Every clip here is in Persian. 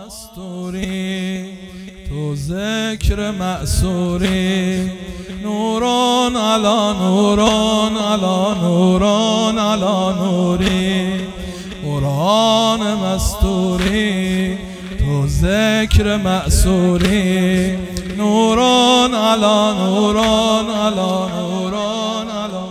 مستوری تو ذکر معصوری نوران علی نوران علی نوران علی نوری قرآن مستوری تو ذکر معصوری نوران علی نوران علی نوران علی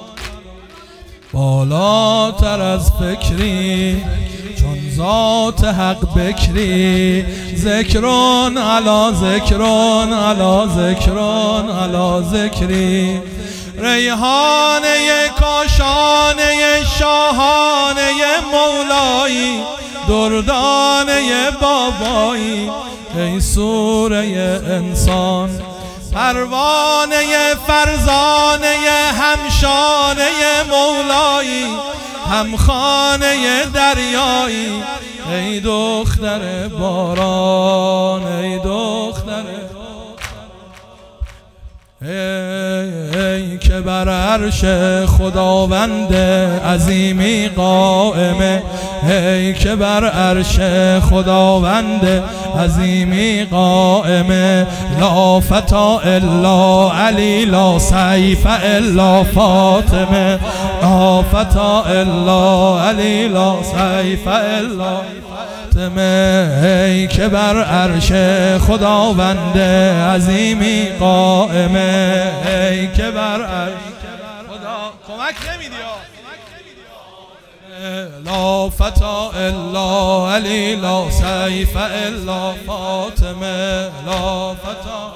بالاتر از فکری چون ذات حق بکری ذکران علی ذکران علی ذکران علی ذکری ریحانه کاشانه شاهانه مولایی دردانه بابایی ای سوره انسان پروانه فرزانه همشانه مولایی همخانه دریایی ای دختر باران ای دختر ای که بر عرش خداوند عظیمی قائمه ای که بر عرش خداوند عظیمی قائمه لا فتا الا علی لا سیف الا فاطمه لا فتا الا علی لا سیف الا ای که بر عرش خداوند عظیمی قائمه ای که بر عرش خدا کمک نمیدی لا فتا الا علی لا سیف الا فاطمه لا فتا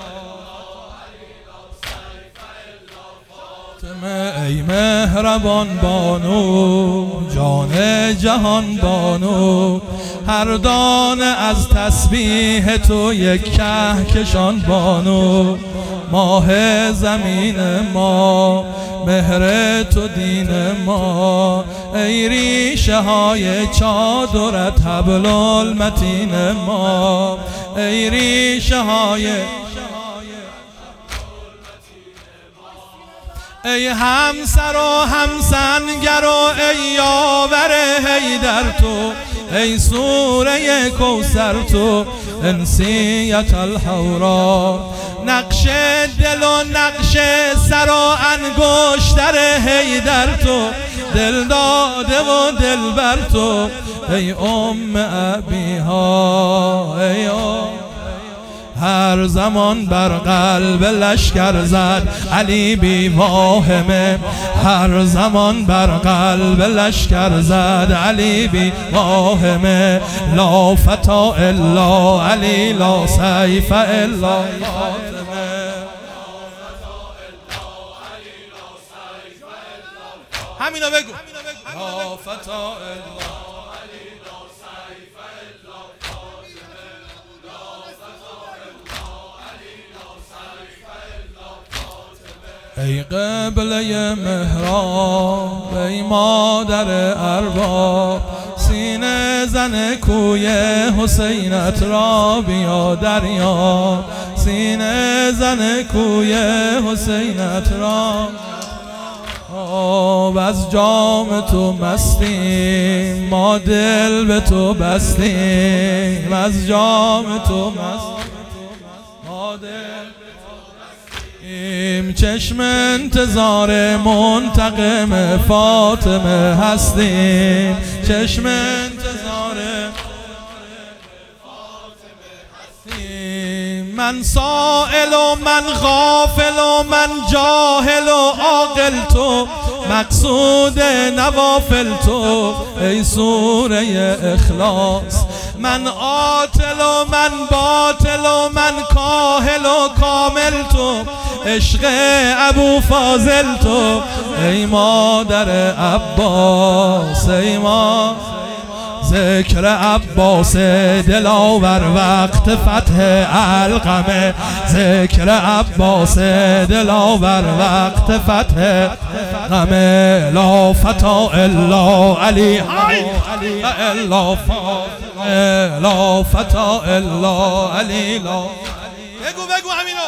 ای مهربان بانو جان جهان بانو هر دانه از تسبیح تو یک کهکشان بانو ماه زمین ما مهر تو دین ما ای ریشه های چادرت حبل المتین ما ای ریشه های ای همسر و همسنگر و ای یاور حیدر تو ای سوره کوثر تو انسیت الحورا نقش دل و نقش سر و انگشتر حیدر تو دل داده و دل بر تو ای ام ابیها ای هر زمان بر قلب لشکر زد علی بی واهمه هر زمان بر قلب لشکر زد علی بی واهمه لا فتا الا علی لا سیف الا فاطمه همینو بگو لا فتا الا ای قبله محراب ای مادر ارباب سینه زن کوی حسینت را بیا دریا سینه زن کوی حسینت را آب از جام تو مستیم ما دل به تو بستیم از جام تو مستیم ما دل چشم انتظار منتقم فاطمه هستیم چشم انتظار فاطمه هستیم من سائل و من غافل و من جاهل و عاقل تو مقصود نوافل تو ای سوره اخلاص من عاطل و من باطل و من کاهل و کامل تو عشق ابو فاضل تو ای مادر عباس ای ما ذکر عباس دلاور وقت فتح علقمه ذکر عباس دلاور وقت فتح علقمه لا فتا الا علی الا فاطمه لا فتا الا علی لا بگو همین